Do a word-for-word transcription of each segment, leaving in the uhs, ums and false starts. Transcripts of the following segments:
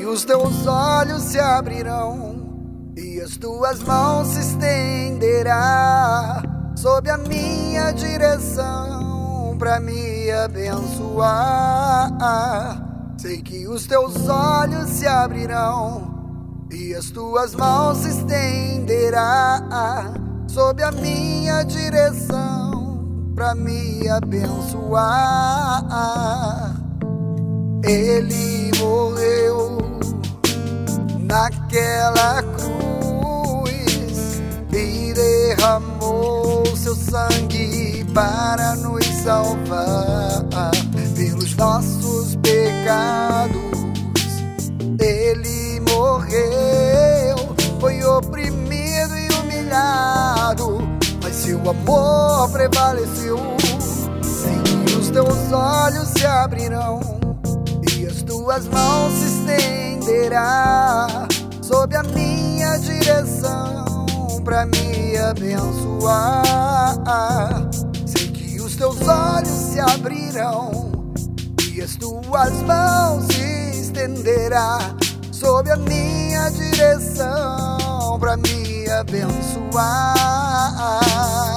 os teus olhos se abrirão e as tuas mãos se estenderá sob a minha direção pra me abençoar. Sei que os teus olhos se abrirão e as tuas mãos se estenderá sob a minha direção pra me abençoar. Ele morreu naquela cruz e derramou seu sangue para nos salvar pelos nossos pecados. Ele morreu, foi oprimido e humilhado, mas seu amor prevaleceu. Sei que os teus olhos se abrirão e as tuas mãos se estenderá sob a minha direção pra me abençoar. Sei que os teus olhos se abrirão e as tuas mãos se estenderá sob a minha direção pra me abençoar.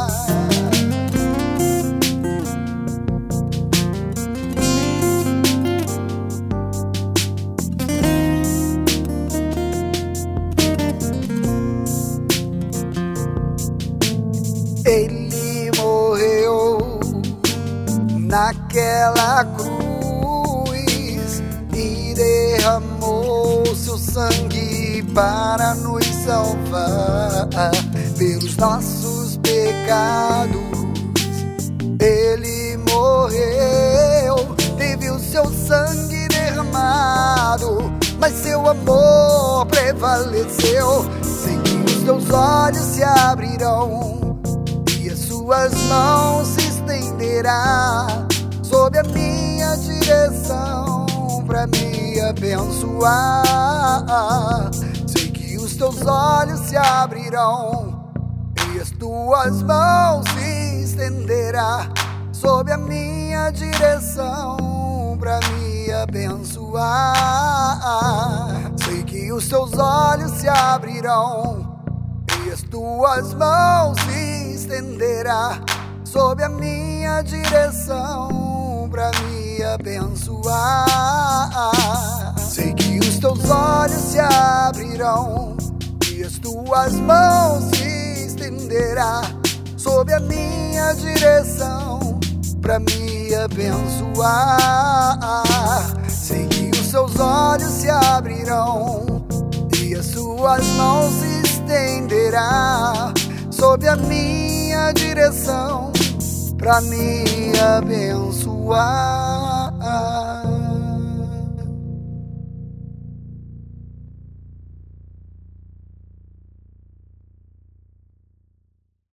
Ele morreu naquela cruz e derramou seu sangue para nos salvar pelos nossos pecados. Ele morreu, teve o seu sangue derramado, mas seu amor prevaleceu. Sei que os teus olhos se abrirão e as suas mãos se estenderá sob a minha direção pra me abençoar. Sei que os teus olhos se abrirão e as tuas mãos se estenderá sob a minha direção pra me abençoar. Sei que os teus olhos se abrirão e as tuas mãos se estenderá sob a minha direção pra me abençoar. Sei que os teus olhos se abrirão e as tuas mãos se estenderá sob a minha direção pra me abençoar. Sei que os teus olhos se abrirão e as tuas mãos se estenderá sob a minha direção pra me abençoar.